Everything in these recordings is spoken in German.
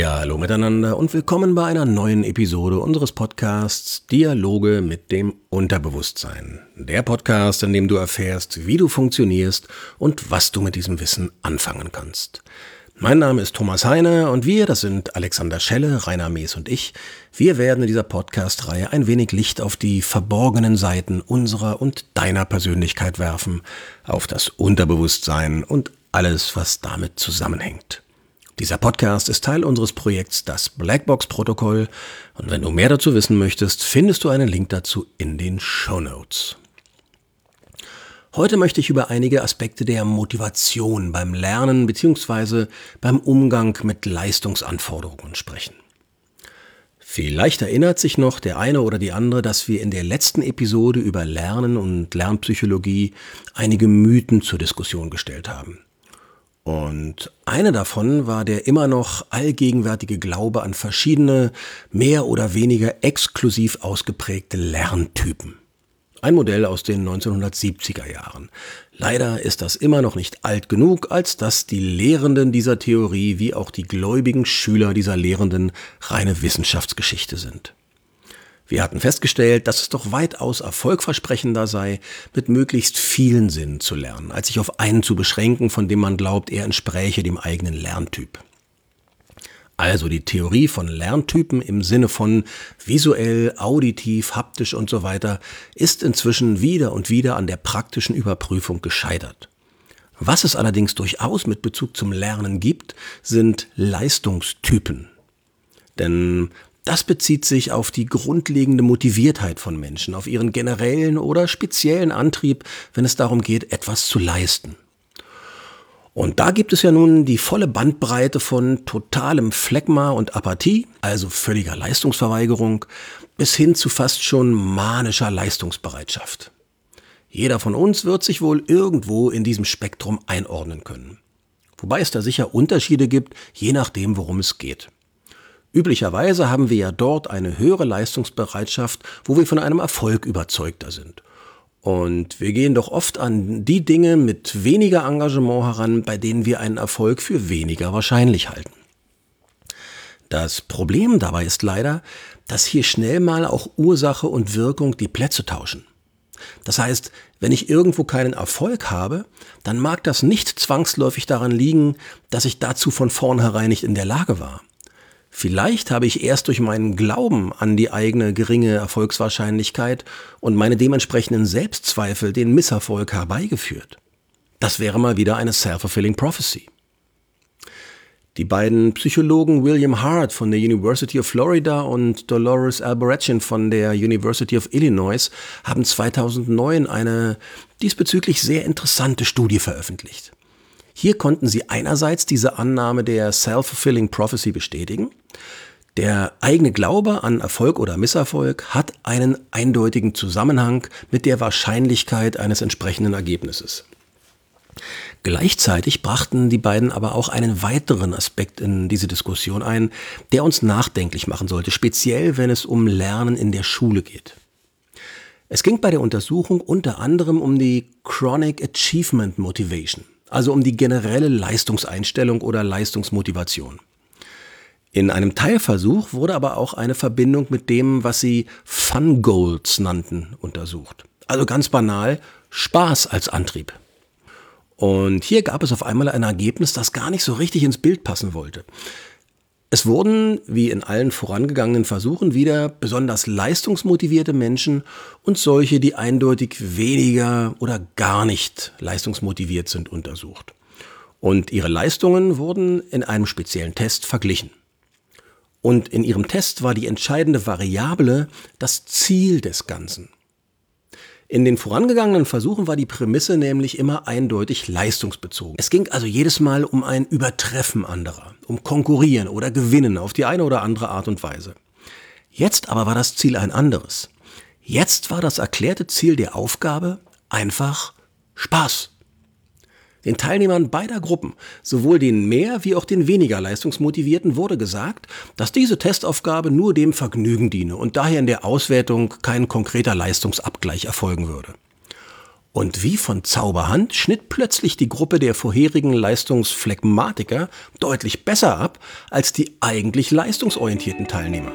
Ja, hallo miteinander und willkommen bei einer neuen Episode unseres Podcasts Dialoge mit dem Unterbewusstsein. Der Podcast, in dem du erfährst, wie du funktionierst und was du mit diesem Wissen anfangen kannst. Mein Name ist Thomas Heine und wir, das sind Alexander Schelle, Rainer Mees und ich, wir werden in dieser Podcast-Reihe ein wenig Licht auf die verborgenen Seiten unserer und deiner Persönlichkeit werfen, auf das Unterbewusstsein und alles, was damit zusammenhängt. Dieser Podcast ist Teil unseres Projekts Das Blackbox-Protokoll und wenn du mehr dazu wissen möchtest, findest du einen Link dazu in den Shownotes. Heute möchte ich über einige Aspekte der Motivation beim Lernen bzw. beim Umgang mit Leistungsanforderungen sprechen. Vielleicht erinnert sich noch der eine oder die andere, dass wir in der letzten Episode über Lernen und Lernpsychologie einige Mythen zur Diskussion gestellt haben. Und eine davon war der immer noch allgegenwärtige Glaube an verschiedene, mehr oder weniger exklusiv ausgeprägte Lerntypen. Ein Modell aus den 1970er Jahren. Leider ist das immer noch nicht alt genug, als dass die Lehrenden dieser Theorie wie auch die gläubigen Schüler dieser Lehrenden reine Wissenschaftsgeschichte sind. Wir hatten festgestellt, dass es doch weitaus erfolgversprechender sei, mit möglichst vielen Sinnen zu lernen, als sich auf einen zu beschränken, von dem man glaubt, er entspräche dem eigenen Lerntyp. Also die Theorie von Lerntypen im Sinne von visuell, auditiv, haptisch und so weiter ist inzwischen wieder und wieder an der praktischen Überprüfung gescheitert. Was es allerdings durchaus mit Bezug zum Lernen gibt, sind Leistungstypen. Denn das bezieht sich auf die grundlegende Motiviertheit von Menschen, auf ihren generellen oder speziellen Antrieb, wenn es darum geht, etwas zu leisten. Und da gibt es ja nun die volle Bandbreite von totalem Phlegma und Apathie, also völliger Leistungsverweigerung, bis hin zu fast schon manischer Leistungsbereitschaft. Jeder von uns wird sich wohl irgendwo in diesem Spektrum einordnen können. Wobei es da sicher Unterschiede gibt, je nachdem, worum es geht. Üblicherweise haben wir ja dort eine höhere Leistungsbereitschaft, wo wir von einem Erfolg überzeugter sind. Und wir gehen doch oft an die Dinge mit weniger Engagement heran, bei denen wir einen Erfolg für weniger wahrscheinlich halten. Das Problem dabei ist leider, dass hier schnell mal auch Ursache und Wirkung die Plätze tauschen. Das heißt, wenn ich irgendwo keinen Erfolg habe, dann mag das nicht zwangsläufig daran liegen, dass ich dazu von vornherein nicht in der Lage war. Vielleicht habe ich erst durch meinen Glauben an die eigene geringe Erfolgswahrscheinlichkeit und meine dementsprechenden Selbstzweifel den Misserfolg herbeigeführt. Das wäre mal wieder eine self-fulfilling prophecy. Die beiden Psychologen William Hart von der University of Florida und Dolores Albarracin von der University of Illinois haben 2009 eine diesbezüglich sehr interessante Studie veröffentlicht. Hier konnten sie einerseits diese Annahme der self-fulfilling prophecy bestätigen. Der eigene Glaube an Erfolg oder Misserfolg hat einen eindeutigen Zusammenhang mit der Wahrscheinlichkeit eines entsprechenden Ergebnisses. Gleichzeitig brachten die beiden aber auch einen weiteren Aspekt in diese Diskussion ein, der uns nachdenklich machen sollte, speziell wenn es um Lernen in der Schule geht. Es ging bei der Untersuchung unter anderem um die Chronic Achievement Motivation. Also um die generelle Leistungseinstellung oder Leistungsmotivation. In einem Teilversuch wurde aber auch eine Verbindung mit dem, was sie Fun Goals nannten, untersucht. Also ganz banal, Spaß als Antrieb. Und hier gab es auf einmal ein Ergebnis, das gar nicht so richtig ins Bild passen wollte. Es wurden, wie in allen vorangegangenen Versuchen, wieder besonders leistungsmotivierte Menschen und solche, die eindeutig weniger oder gar nicht leistungsmotiviert sind, untersucht. Und ihre Leistungen wurden in einem speziellen Test verglichen. Und in ihrem Test war die entscheidende Variable das Ziel des Ganzen. In den vorangegangenen Versuchen war die Prämisse nämlich immer eindeutig leistungsbezogen. Es ging also jedes Mal um ein Übertreffen anderer, um Konkurrieren oder Gewinnen auf die eine oder andere Art und Weise. Jetzt aber war das Ziel ein anderes. Jetzt war das erklärte Ziel der Aufgabe einfach Spaß. Den Teilnehmern beider Gruppen, sowohl den mehr wie auch den weniger Leistungsmotivierten, wurde gesagt, dass diese Testaufgabe nur dem Vergnügen diene und daher in der Auswertung kein konkreter Leistungsabgleich erfolgen würde. Und wie von Zauberhand schnitt plötzlich die Gruppe der vorherigen Leistungsphlegmatiker deutlich besser ab als die eigentlich leistungsorientierten Teilnehmer.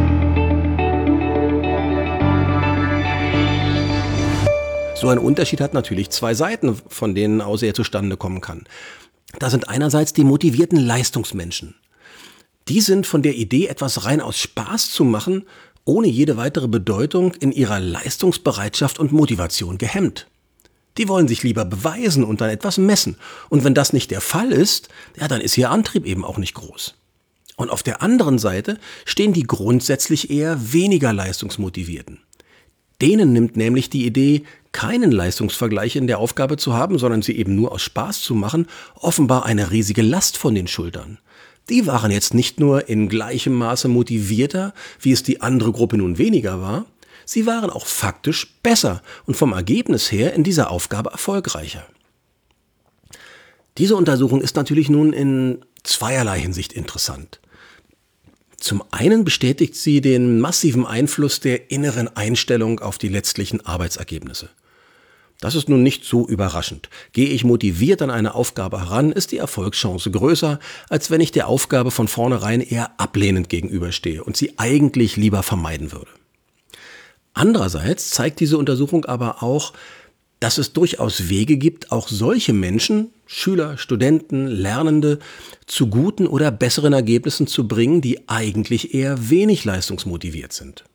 So ein Unterschied hat natürlich zwei Seiten, von denen aus er zustande kommen kann. Da sind einerseits die motivierten Leistungsmenschen. Die sind von der Idee, etwas rein aus Spaß zu machen, ohne jede weitere Bedeutung in ihrer Leistungsbereitschaft und Motivation gehemmt. Die wollen sich lieber beweisen und dann etwas messen. Und wenn das nicht der Fall ist, ja, dann ist ihr Antrieb eben auch nicht groß. Und auf der anderen Seite stehen die grundsätzlich eher weniger leistungsmotivierten. Denen nimmt nämlich die Idee, keinen Leistungsvergleich in der Aufgabe zu haben, sondern sie eben nur aus Spaß zu machen, offenbar eine riesige Last von den Schultern. Die waren jetzt nicht nur in gleichem Maße motivierter, wie es die andere Gruppe nun weniger war, sie waren auch faktisch besser und vom Ergebnis her in dieser Aufgabe erfolgreicher. Diese Untersuchung ist natürlich nun in zweierlei Hinsicht interessant. Zum einen bestätigt sie den massiven Einfluss der inneren Einstellung auf die letztlichen Arbeitsergebnisse. Das ist nun nicht so überraschend. Gehe ich motiviert an eine Aufgabe heran, ist die Erfolgschance größer, als wenn ich der Aufgabe von vornherein eher ablehnend gegenüberstehe und sie eigentlich lieber vermeiden würde. Andererseits zeigt diese Untersuchung aber auch, dass es durchaus Wege gibt, auch solche Menschen, Schüler, Studenten, Lernende, zu guten oder besseren Ergebnissen zu bringen, die eigentlich eher wenig leistungsmotiviert sind.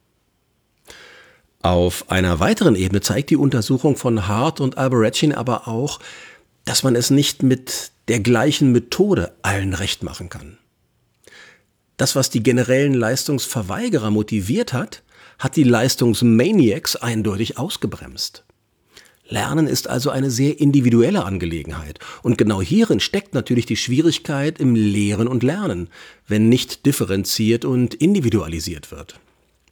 Auf einer weiteren Ebene zeigt die Untersuchung von Hart und Alboretschin aber auch, dass man es nicht mit der gleichen Methode allen recht machen kann. Das, was die generellen Leistungsverweigerer motiviert hat, hat die Leistungsmaniacs eindeutig ausgebremst. Lernen ist also eine sehr individuelle Angelegenheit. Und genau hierin steckt natürlich die Schwierigkeit im Lehren und Lernen, wenn nicht differenziert und individualisiert wird.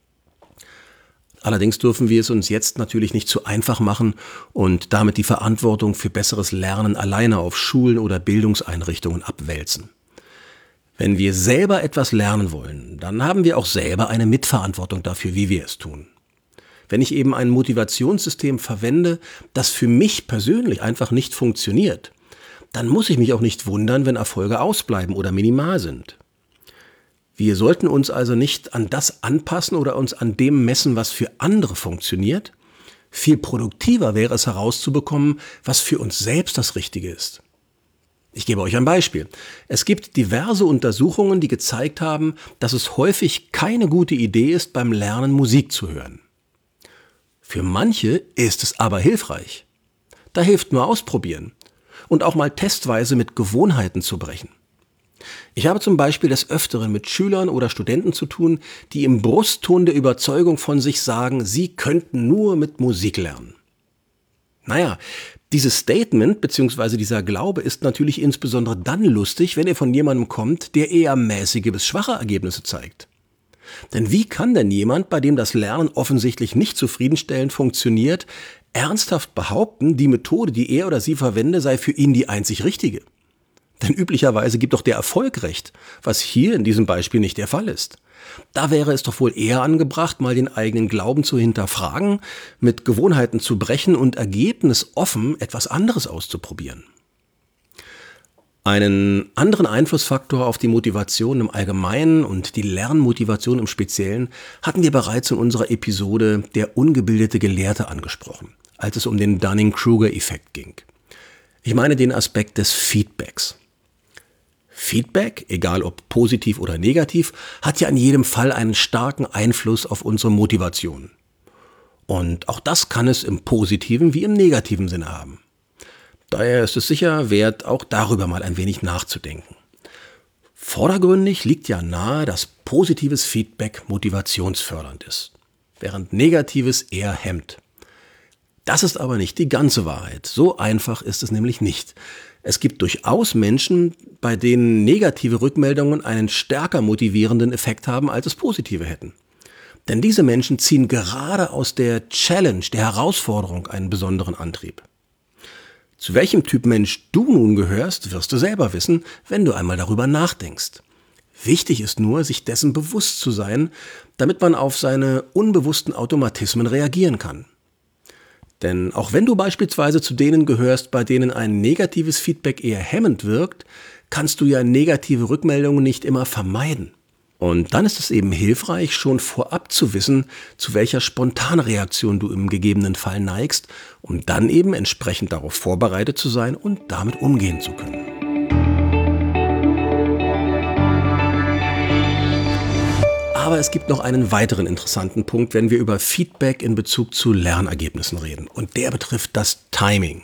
Allerdings dürfen wir es uns jetzt natürlich nicht zu einfach machen und damit die Verantwortung für besseres Lernen alleine auf Schulen oder Bildungseinrichtungen abwälzen. Wenn wir selber etwas lernen wollen, dann haben wir auch selber eine Mitverantwortung dafür, wie wir es tun. Wenn ich eben ein Motivationssystem verwende, das für mich persönlich einfach nicht funktioniert, dann muss ich mich auch nicht wundern, wenn Erfolge ausbleiben oder minimal sind. Wir sollten uns also nicht an das anpassen oder uns an dem messen, was für andere funktioniert. Viel produktiver wäre es herauszubekommen, was für uns selbst das Richtige ist. Ich gebe euch ein Beispiel. Es gibt diverse Untersuchungen, die gezeigt haben, dass es häufig keine gute Idee ist, beim Lernen Musik zu hören. Für manche ist es aber hilfreich. Da hilft nur ausprobieren und auch mal testweise mit Gewohnheiten zu brechen. Ich habe zum Beispiel des Öfteren mit Schülern oder Studenten zu tun, die im Brustton der Überzeugung von sich sagen, sie könnten nur mit Musik lernen. Naja, dieses Statement bzw. dieser Glaube ist natürlich insbesondere dann lustig, wenn er von jemandem kommt, der eher mäßige bis schwache Ergebnisse zeigt. Denn wie kann denn jemand, bei dem das Lernen offensichtlich nicht zufriedenstellend funktioniert, ernsthaft behaupten, die Methode, die er oder sie verwende, sei für ihn die einzig richtige? Denn üblicherweise gibt doch der Erfolg recht, was hier in diesem Beispiel nicht der Fall ist. Da wäre es doch wohl eher angebracht, mal den eigenen Glauben zu hinterfragen, mit Gewohnheiten zu brechen und ergebnisoffen etwas anderes auszuprobieren. Einen anderen Einflussfaktor auf die Motivation im Allgemeinen und die Lernmotivation im Speziellen hatten wir bereits in unserer Episode Der ungebildete Gelehrte angesprochen, als es um den Dunning-Kruger-Effekt ging. Ich meine den Aspekt des Feedbacks. Feedback, egal ob positiv oder negativ, hat ja in jedem Fall einen starken Einfluss auf unsere Motivation. Und auch das kann es im positiven wie im negativen Sinne haben. Daher ist es sicher wert, auch darüber mal ein wenig nachzudenken. Vordergründig liegt ja nahe, dass positives Feedback motivationsfördernd ist, während negatives eher hemmt. Das ist aber nicht die ganze Wahrheit. So einfach ist es nämlich nicht. Es gibt durchaus Menschen, bei denen negative Rückmeldungen einen stärker motivierenden Effekt haben, als es positive hätten. Denn diese Menschen ziehen gerade aus der Challenge, der Herausforderung, einen besonderen Antrieb. Zu welchem Typ Mensch du nun gehörst, wirst du selber wissen, wenn du einmal darüber nachdenkst. Wichtig ist nur, sich dessen bewusst zu sein, damit man auf seine unbewussten Automatismen reagieren kann. Denn auch wenn du beispielsweise zu denen gehörst, bei denen ein negatives Feedback eher hemmend wirkt, kannst du ja negative Rückmeldungen nicht immer vermeiden. Und dann ist es eben hilfreich, schon vorab zu wissen, zu welcher Spontanreaktion du im gegebenen Fall neigst, um dann eben entsprechend darauf vorbereitet zu sein und damit umgehen zu können. Aber es gibt noch einen weiteren interessanten Punkt, wenn wir über Feedback in Bezug zu Lernergebnissen reden. Und der betrifft das Timing.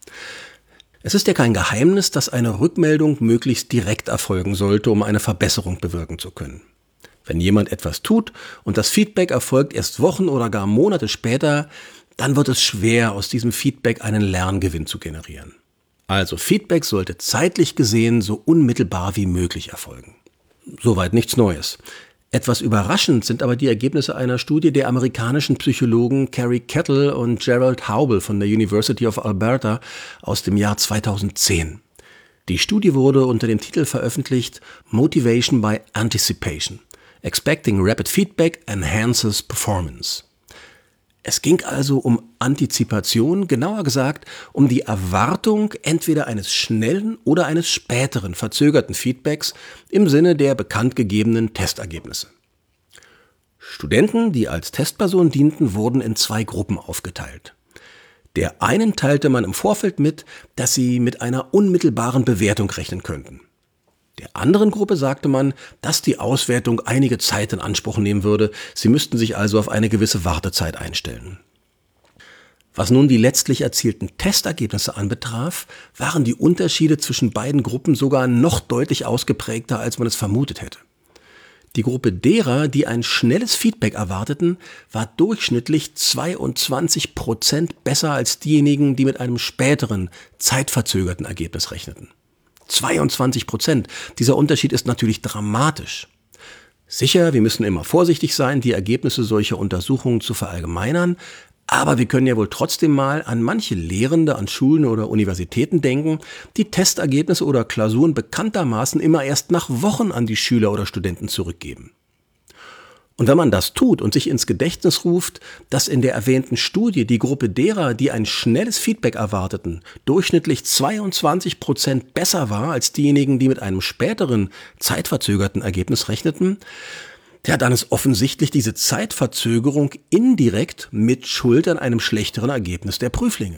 Es ist ja kein Geheimnis, dass eine Rückmeldung möglichst direkt erfolgen sollte, um eine Verbesserung bewirken zu können. Wenn jemand etwas tut und das Feedback erfolgt erst Wochen oder gar Monate später, dann wird es schwer, aus diesem Feedback einen Lerngewinn zu generieren. Also Feedback sollte zeitlich gesehen so unmittelbar wie möglich erfolgen. Soweit nichts Neues. Etwas überraschend sind aber die Ergebnisse einer Studie der amerikanischen Psychologen Carrie Kettle und Gerald Haubel von der University of Alberta aus dem Jahr 2010. Die Studie wurde unter dem Titel veröffentlicht Motivation by Anticipation. Expecting Rapid Feedback Enhances Performance. Es ging also um Antizipation, genauer gesagt um die Erwartung entweder eines schnellen oder eines späteren verzögerten Feedbacks im Sinne der bekannt gegebenen Testergebnisse. Studenten, die als Testperson dienten, wurden in 2 Gruppen aufgeteilt. Der einen teilte man im Vorfeld mit, dass sie mit einer unmittelbaren Bewertung rechnen könnten. Der anderen Gruppe sagte man, dass die Auswertung einige Zeit in Anspruch nehmen würde, sie müssten sich also auf eine gewisse Wartezeit einstellen. Was nun die letztlich erzielten Testergebnisse anbetraf, waren die Unterschiede zwischen beiden Gruppen sogar noch deutlich ausgeprägter, als man es vermutet hätte. Die Gruppe derer, die ein schnelles Feedback erwarteten, war durchschnittlich 22% besser als diejenigen, die mit einem späteren, zeitverzögerten Ergebnis rechneten. 22%. Dieser Unterschied ist natürlich dramatisch. Sicher, wir müssen immer vorsichtig sein, die Ergebnisse solcher Untersuchungen zu verallgemeinern, aber wir können ja wohl trotzdem mal an manche Lehrende an Schulen oder Universitäten denken, die Testergebnisse oder Klausuren bekanntermaßen immer erst nach Wochen an die Schüler oder Studenten zurückgeben. Und wenn man das tut und sich ins Gedächtnis ruft, dass in der erwähnten Studie die Gruppe derer, die ein schnelles Feedback erwarteten, durchschnittlich 22% besser war als diejenigen, die mit einem späteren, zeitverzögerten Ergebnis rechneten, ja, dann ist offensichtlich diese Zeitverzögerung indirekt mit Schuld an einem schlechteren Ergebnis der Prüflinge.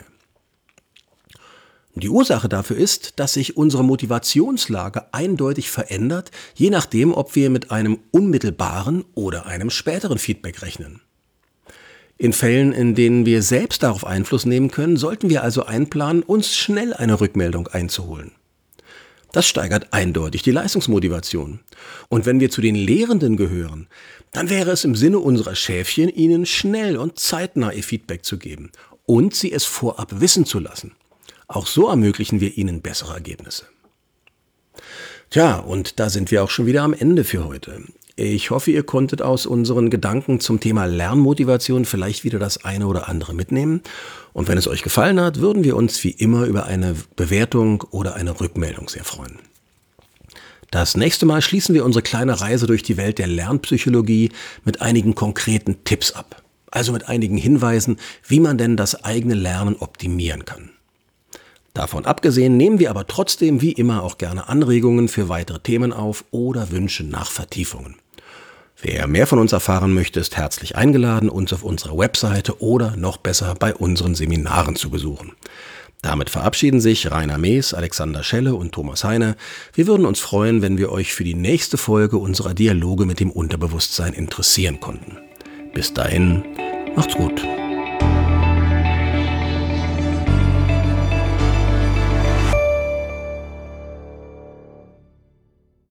Die Ursache dafür ist, dass sich unsere Motivationslage eindeutig verändert, je nachdem, ob wir mit einem unmittelbaren oder einem späteren Feedback rechnen. In Fällen, in denen wir selbst darauf Einfluss nehmen können, sollten wir also einplanen, uns schnell eine Rückmeldung einzuholen. Das steigert eindeutig die Leistungsmotivation. Und wenn wir zu den Lehrenden gehören, dann wäre es im Sinne unserer Schäfchen, ihnen schnell und zeitnah ihr Feedback zu geben und sie es vorab wissen zu lassen. Auch so ermöglichen wir ihnen bessere Ergebnisse. Tja, und da sind wir auch schon wieder am Ende für heute. Ich hoffe, ihr konntet aus unseren Gedanken zum Thema Lernmotivation vielleicht wieder das eine oder andere mitnehmen. Und wenn es euch gefallen hat, würden wir uns wie immer über eine Bewertung oder eine Rückmeldung sehr freuen. Das nächste Mal schließen wir unsere kleine Reise durch die Welt der Lernpsychologie mit einigen konkreten Tipps ab. Also mit einigen Hinweisen, wie man denn das eigene Lernen optimieren kann. Davon abgesehen nehmen wir aber trotzdem wie immer auch gerne Anregungen für weitere Themen auf oder Wünsche nach Vertiefungen. Wer mehr von uns erfahren möchte, ist herzlich eingeladen, uns auf unserer Webseite oder noch besser bei unseren Seminaren zu besuchen. Damit verabschieden sich Rainer Mees, Alexander Schelle und Thomas Heine. Wir würden uns freuen, wenn wir euch für die nächste Folge unserer Dialoge mit dem Unterbewusstsein interessieren konnten. Bis dahin, macht's gut.